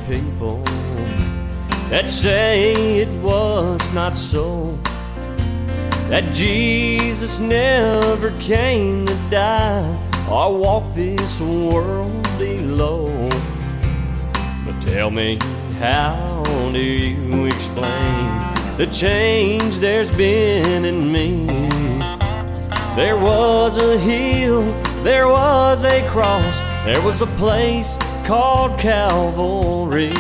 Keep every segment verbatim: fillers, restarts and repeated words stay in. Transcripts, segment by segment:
people that say it was not so, that Jesus never came to die or walk this world alone. But tell me, how do you explain the change there's been in me? There was a hill, there was a cross, there was a place called Calvary.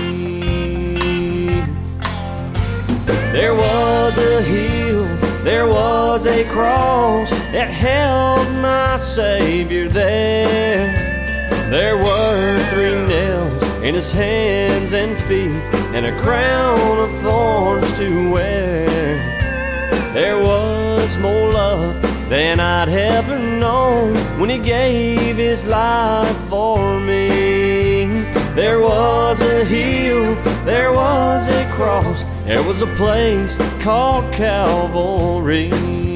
There was a hill, there was a cross that held my Savior there. There were three nails in his hands and feet, and a crown of thorns to wear. There was more love than I'd ever known when he gave his life for me. There was a hill, there was a cross, there was a place called Calvary.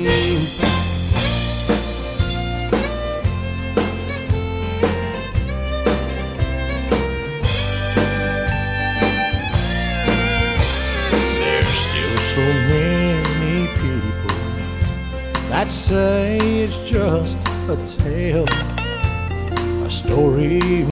There's still so many people that say it's just a tale, a story